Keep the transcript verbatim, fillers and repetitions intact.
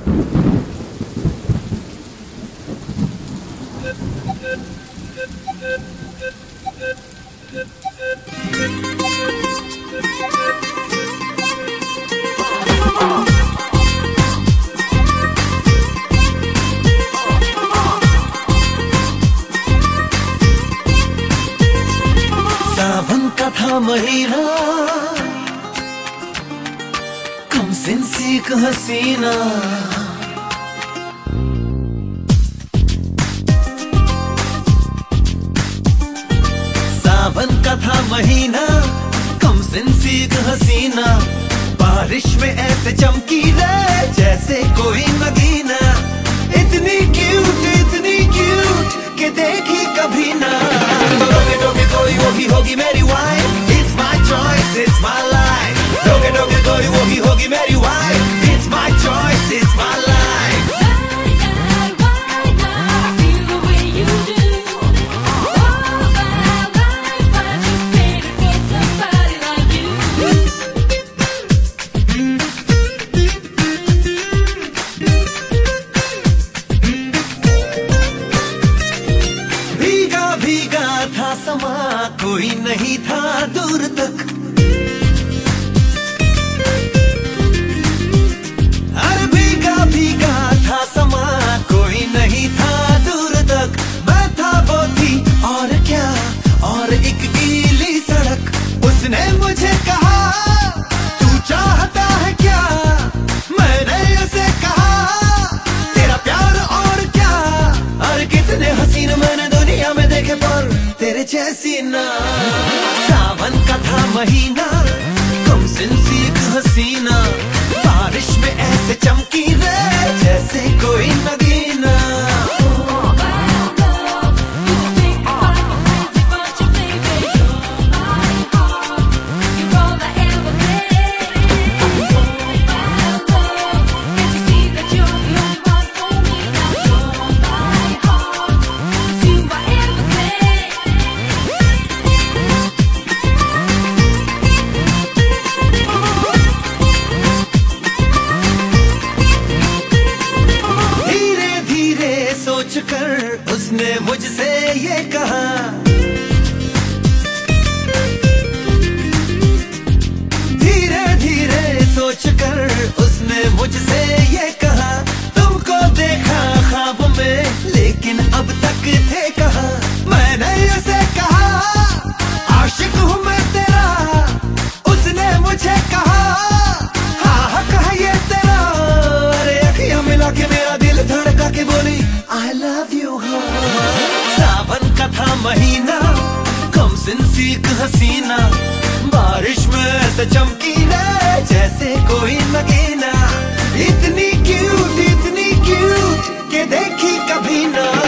सावन का था महीना, कम सिंसी एक हसीना, सावन का था महीना, कम सिंसी एक हसीना, बारिश में ऐसे चमकी रे जैसे कोई नगीना, इतनी क्यूट इतनी क्यूट के देखी कभी ना। डोगे डोगे कोई वो ही होगी मेरी wife, it's my choice it's my life. डोगे डोगे कोई वो ही होगी मेरी wife, it's my choice it's my life. भीगा था समा, कोई नहीं था दूर तक, अरे भीगा भीगा था समा, कोई नहीं था दूर तक, मैं था वो थी और क्या, और एक गीली सड़क, उसने मुझे कहा तू चाहता है क्या, मैंने उसे कहा तेरा प्यार और क्या, अरे कितने हसीन मैंने दुनिया में देखे पर तेरे जैसी ना। सावन का था महीना, कम सिंसी एक हसीना, बारिश में ऐसे चमकी रे जैसे कोई नगीना। कर उसने मुझसे ये कहा, धीरे धीरे सोच कर उसने मुझसे ये कहा, तुमको देखा ख्वाब में लेकिन अब तक थे कहाँ। मैंने उसे कहा आशिक हूँ मैं तेरा, उसने मुझे कहा हाँ हाँ कहा ये तेरा, अरे अखियां मिला के मेरा दिल धड़का के बोली I love you। सावन का था महीना, कम सिंसी एक हसीना, बारिश में ऐसे चमकी ना जैसे कोई नगीना, इतनी क्यूट इतनी क्यूट के देखी कभी ना।